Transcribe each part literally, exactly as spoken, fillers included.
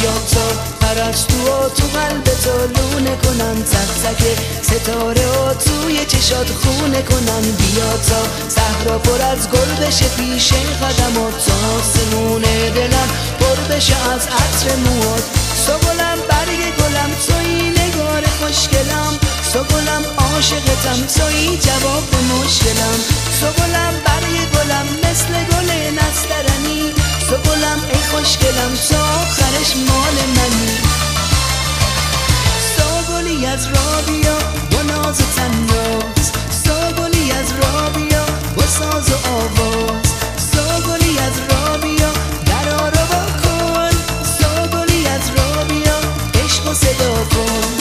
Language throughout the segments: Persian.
بیا تا پرستو و تو قلب تو لونه کنن، زک زک ستاره و توی چشات خونه کنن. بیا تا صحرا پر از گل بشه پیش قدمات، تا آسمون دلم پر بشه از عطر موات. سوگلم برگ گلم توی نگار خوشگلم، سوگلم عاشقتم توی جواب مشکلم. سوگلم برگ گلم مثل گل نسترنی، سوگلم ای خوشگلم تا آخرش مال منی. سوگلی از رابیا و ناز و تناز، سوگلی از رابیا و ساز و آواز، سوگلی از رابیا در آروا کن، سوگلی از رابیا عشق و صدا کن.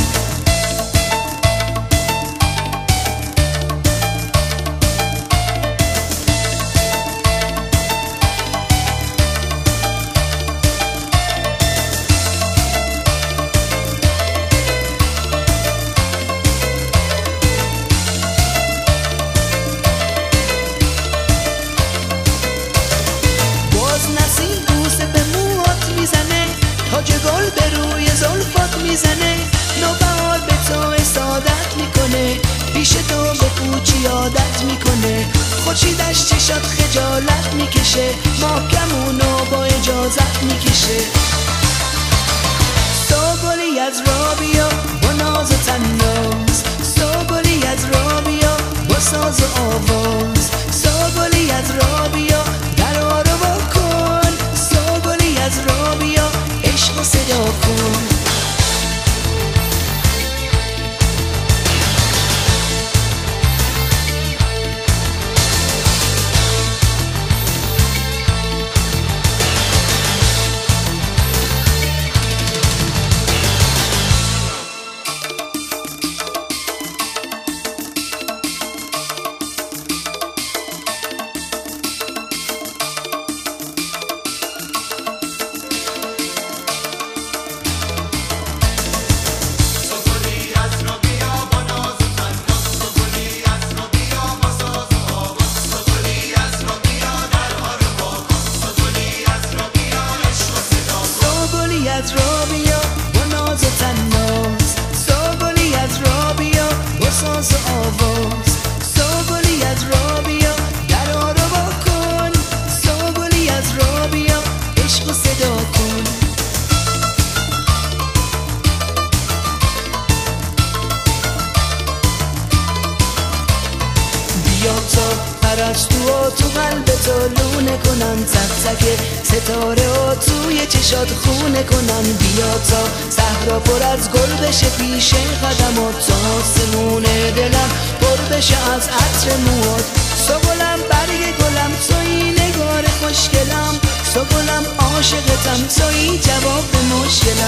تاج گل به روی زلفات میزنه، نوبهار به تو اسادت میکنه، پیش تو به پوچی عادت میکنه. خورشیدش چشات خجالت میکشه، محکمونو با اجازت میکشه. سوگلی از رابیا با ناز و تناز، سوگلی از رابیا با ساز و آواز، سوگلی از رابیا در آروا کن، سوگلی از رابیا عشق و صدا کن. از رابیا با ناز و تناز، سوگلی از رابیا با ساز و آواز، سوگلی از رابیا در آروا کن، سوگلی از رابیا عشق و صدا کن. بیا تا پرستو و تو قلب تو لونه کنن، زک زک ستاره و توی چشات خونه کنن. بیا تا صحرا پر از گل بشه پیش قدمات، تا آسمون دلم پر بشه از عطر موات. سوگلم برگ گلم توی نگار خوشگلم، سوگلم عاشقتم توی جواب مشکلم.